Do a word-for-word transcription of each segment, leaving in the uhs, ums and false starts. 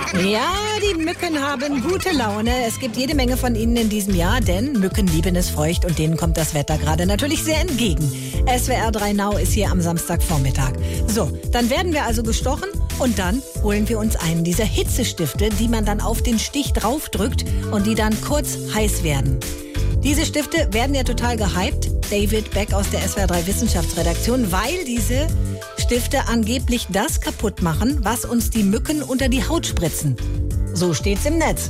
Ja, die Mücken haben gute Laune. Es gibt jede Menge von ihnen in diesem Jahr, denn Mücken lieben es feucht und denen kommt das Wetter gerade natürlich sehr entgegen. S W R drei Now ist hier am Samstagvormittag. So, dann werden wir also gestochen und dann holen wir uns einen dieser Hitzestifte, die man dann auf den Stich draufdrückt und die dann kurz heiß werden. Diese Stifte werden ja total gehypt. David Beck aus der S W R drei Wissenschaftsredaktion, weil diese Stifte angeblich das kaputt machen, was uns die Mücken unter die Haut spritzen. So steht's im Netz.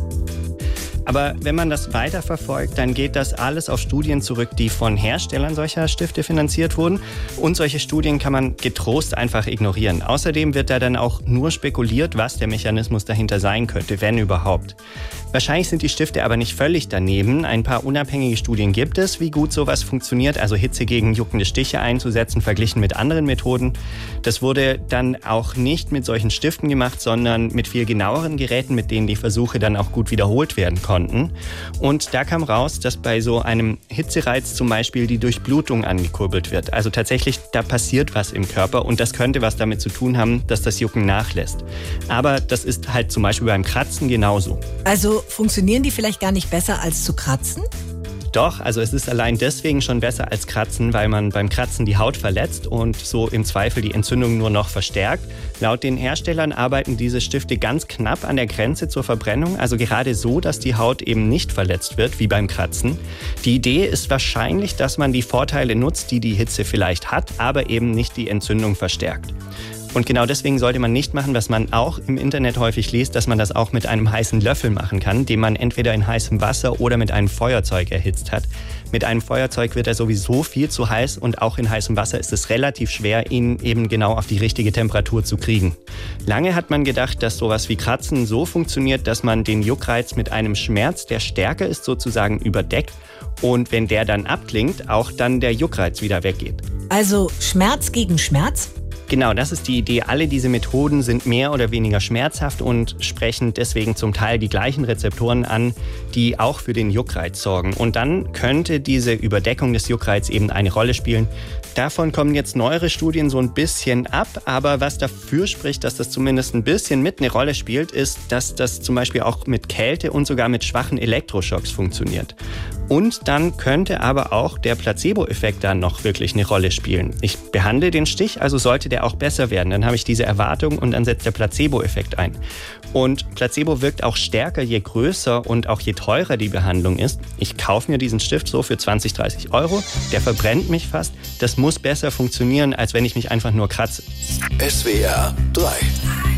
Aber wenn man das weiterverfolgt, dann geht das alles auf Studien zurück, die von Herstellern solcher Stifte finanziert wurden. Und solche Studien kann man getrost einfach ignorieren. Außerdem wird da dann auch nur spekuliert, was der Mechanismus dahinter sein könnte, wenn überhaupt. Wahrscheinlich sind die Stifte aber nicht völlig daneben. Ein paar unabhängige Studien gibt es, wie gut sowas funktioniert, also Hitze gegen juckende Stiche einzusetzen, verglichen mit anderen Methoden. Das wurde dann auch nicht mit solchen Stiften gemacht, sondern mit viel genaueren Geräten, mit denen die Versuche dann auch gut wiederholt werden konnten. Und da kam raus, dass bei so einem Hitzereiz zum Beispiel die Durchblutung angekurbelt wird. Also tatsächlich, da passiert was im Körper und das könnte was damit zu tun haben, dass das Jucken nachlässt. Aber das ist halt zum Beispiel beim Kratzen genauso. Also funktionieren die vielleicht gar nicht besser als zu kratzen? Doch, also es ist allein deswegen schon besser als Kratzen, weil man beim Kratzen die Haut verletzt und so im Zweifel die Entzündung nur noch verstärkt. Laut den Herstellern arbeiten diese Stifte ganz knapp an der Grenze zur Verbrennung, also gerade so, dass die Haut eben nicht verletzt wird, wie beim Kratzen. Die Idee ist wahrscheinlich, dass man die Vorteile nutzt, die die Hitze vielleicht hat, aber eben nicht die Entzündung verstärkt. Und genau deswegen sollte man nicht machen, was man auch im Internet häufig liest, dass man das auch mit einem heißen Löffel machen kann, den man entweder in heißem Wasser oder mit einem Feuerzeug erhitzt hat. Mit einem Feuerzeug wird er sowieso viel zu heiß und auch in heißem Wasser ist es relativ schwer, ihn eben genau auf die richtige Temperatur zu kriegen. Lange hat man gedacht, dass sowas wie Kratzen so funktioniert, dass man den Juckreiz mit einem Schmerz, der stärker ist, sozusagen überdeckt und wenn der dann abklingt, auch dann der Juckreiz wieder weggeht. Also Schmerz gegen Schmerz? Genau, das ist die Idee. Alle diese Methoden sind mehr oder weniger schmerzhaft und sprechen deswegen zum Teil die gleichen Rezeptoren an, die auch für den Juckreiz sorgen. Und dann könnte diese Überdeckung des Juckreizes eben eine Rolle spielen. Davon kommen jetzt neuere Studien so ein bisschen ab, aber was dafür spricht, dass das zumindest ein bisschen mit eine Rolle spielt, ist, dass das zum Beispiel auch mit Kälte und sogar mit schwachen Elektroschocks funktioniert. Und dann könnte aber auch der Placebo-Effekt dann noch wirklich eine Rolle spielen. Ich behandle den Stich, also sollte der auch besser werden. Dann habe ich diese Erwartung und dann setzt der Placebo-Effekt ein. Und Placebo wirkt auch stärker, je größer und auch je teurer die Behandlung ist. Ich kaufe mir diesen Stift so für zwanzig, dreißig Euro. Der verbrennt mich fast. Das muss besser funktionieren, als wenn ich mich einfach nur kratze. S W R drei.